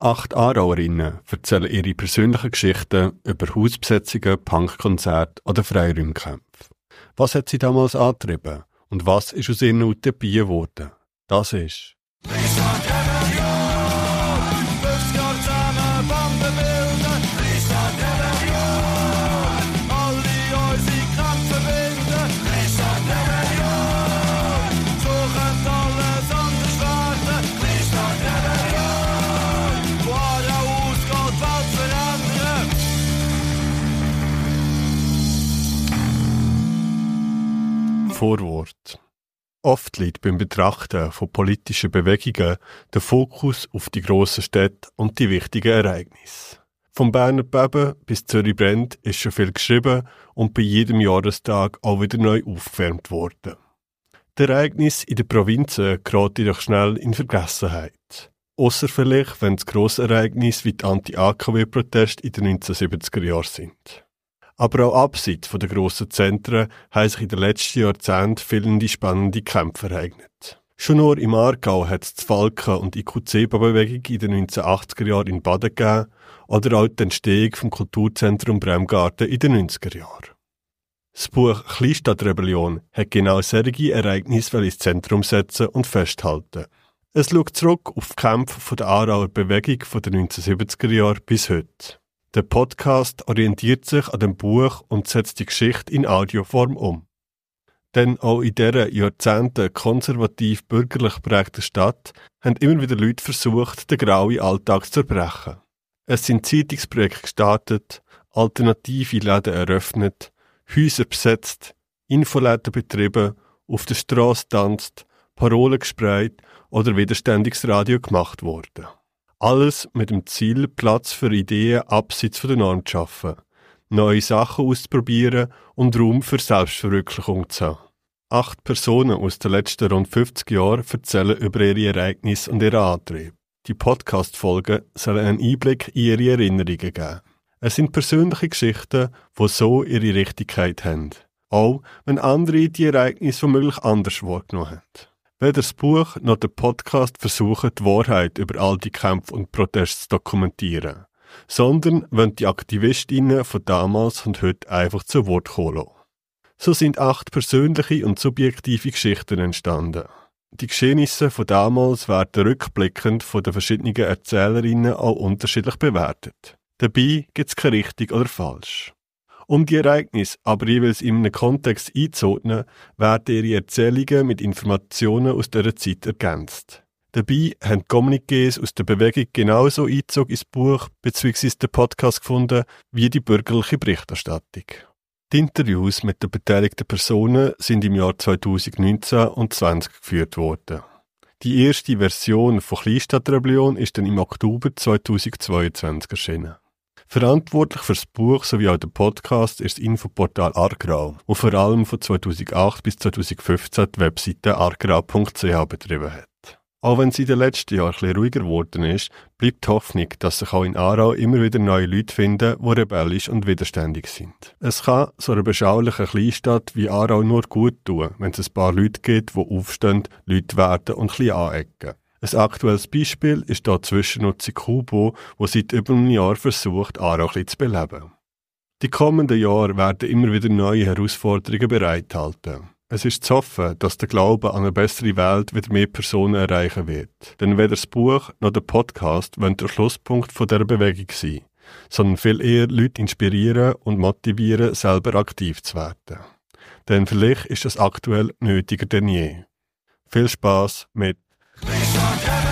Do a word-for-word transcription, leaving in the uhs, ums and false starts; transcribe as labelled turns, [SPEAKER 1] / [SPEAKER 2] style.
[SPEAKER 1] Acht Aarauerinnen erzählen ihre persönlichen Geschichten über Hausbesetzungen, Punkkonzerte oder Freiräumkämpfe. Was hat sie damals angetrieben und was ist aus ihren Utopien geworden? Das ist Vorwort. Oft liegt beim Betrachten von politischen Bewegungen der Fokus auf die grossen Städte und die wichtigen Ereignisse. Vom Berner Beben bis Zürich brennt ist schon viel geschrieben und bei jedem Jahrestag auch wieder neu aufgewärmt worden. Die Ereignisse in den Provinzen geraten jedoch schnell in Vergessenheit. Ausser vielleicht, wenn es grosse Ereignisse wie die Anti-A K W-Proteste in den neunzehnhundertsiebziger Jahren sind. Aber auch abseits der grossen Zentren haben sich in den letzten Jahrzehnten viele spannende Kämpfe ereignet. Schon nur im Aargau hat es die Falken- und I Q C-Bewegung in den neunzehnhundertachtziger Jahren in Baden gegeben oder auch die Entstehung vom Kulturzentrum Bremgarten in den neunziger Jahren. Das Buch «Kleinstadtrebellion» hat genau solche Ereignisse ins Zentrum setzen und festhalten. Es schaut zurück auf die Kämpfe der Aarauer Bewegung von den neunzehnhundertsiebziger Jahren bis heute. Der Podcast orientiert sich an dem Buch und setzt die Geschichte in Audioform um. Denn auch in dieser Jahrzehnte konservativ bürgerlich geprägten Stadt haben immer wieder Leute versucht, den grauen Alltag zu zerbrechen. Es sind Zeitungsprojekte gestartet, alternative Läden eröffnet, Häuser besetzt, Infoläden betrieben, auf der Strasse tanzt, Parolen gesprayt oder widerständiges Radio gemacht worden. Alles mit dem Ziel, Platz für Ideen abseits von der Norm zu schaffen, neue Sachen auszuprobieren und Raum für Selbstverwirklichung zu haben. Acht Personen aus den letzten rund fünfzig Jahren erzählen über ihre Ereignisse und ihren Antrieb. Die Podcast-Folgen sollen einen Einblick in ihre Erinnerungen geben. Es sind persönliche Geschichten, die so ihre Richtigkeit haben. Auch wenn andere die Ereignisse womöglich anders wahrgenommen haben. Weder das Buch noch der Podcast versuchen, die Wahrheit über all die Kämpfe und Proteste zu dokumentieren, sondern wollen die Aktivistinnen von damals und heute einfach zu Wort kommen lassen. So sind acht persönliche und subjektive Geschichten entstanden. Die Geschehnisse von damals werden rückblickend von den verschiedenen Erzählerinnen auch unterschiedlich bewertet. Dabei gibt es kein richtig oder falsch. Um die Ereignisse aber jeweils in einem Kontext einzuordnen, werden ihre Erzählungen mit Informationen aus dieser Zeit ergänzt. Dabei haben die Kommuniqués aus der Bewegung genauso Einzug ins Buch bzw. den Podcast gefunden wie die bürgerliche Berichterstattung. Die Interviews mit den beteiligten Personen sind im Jahr zweitausendneunzehn und zwanzig geführt worden. Die erste Version von Kleinstadtrebellion ist dann im Oktober zweitausendzweiundzwanzig erschienen. Verantwortlich für das Buch sowie auch der Podcast ist das Infoportal Aargrau, das vor allem von zweitausendacht bis zweitausendfünfzehn die Webseite aargrau punkt c h betrieben hat. Auch wenn es in den letzten Jahren ein bisschen ruhiger geworden ist, bleibt die Hoffnung, dass sich auch in Aarau immer wieder neue Leute finden, die rebellisch und widerständig sind. Es kann so einer beschaulichen Kleinstadt wie Aarau nur gut tun, wenn es ein paar Leute gibt, die aufstehen, Leute werden und ein bisschen anecken. Ein aktuelles Beispiel ist hier die Zwischennutzung Kubo, die seit über einem Jahr versucht, Aarau ein bisschen zu beleben. Die kommenden Jahre werden immer wieder neue Herausforderungen bereithalten. Es ist zu hoffen, dass der Glaube an eine bessere Welt wieder mehr Personen erreichen wird. Denn weder das Buch noch der Podcast wollen der Schlusspunkt von dieser Bewegung sein, sondern viel eher Leute inspirieren und motivieren, selber aktiv zu werden. Denn vielleicht ist es aktuell nötiger denn je. Viel Spass mit